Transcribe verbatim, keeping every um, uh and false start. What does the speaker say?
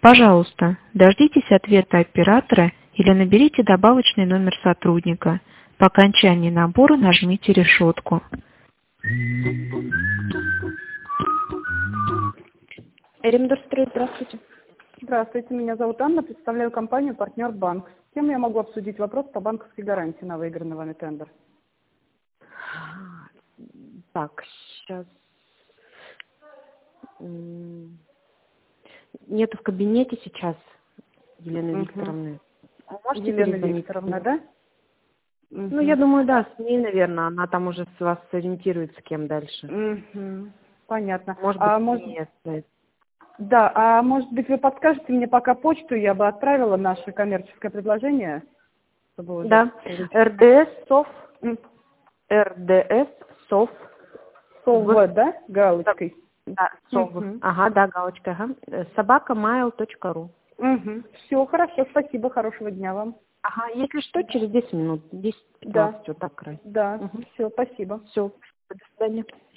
Пожалуйста, дождитесь ответа оператора или наберите добавочный номер сотрудника. По окончании набора нажмите решетку. Ремдорстрой, здравствуйте. Здравствуйте, меня зовут Анна, представляю компанию «Партнер Банк». С кем я могу обсудить вопрос по банковской гарантии на выигранный вами тендер? Так, сейчас. Нету в кабинете сейчас Елены Угу. Викторовны. А можете Елена перезвонить? Викторовна, да? Ну, я думаю, да, с ней, наверное. Она там уже с вас сориентирует, с кем дальше. Угу. Понятно. Может А быть, может... не стоит. Да, а может быть вы подскажете мне пока почту, я бы отправила наше коммерческое предложение, чтобы уже... Да, РДС СОФ, М. РДС СОФ. СОВ, да, галочкой? Да, СОВ. Угу. Ага, да, галочка, ага. собака майл точка ру. Угу. Все, хорошо, спасибо, хорошего дня вам. Ага, если что, через десять минут, Да, десять-пятнадцать, вот так край. да, Угу. все, спасибо. Все, до свидания.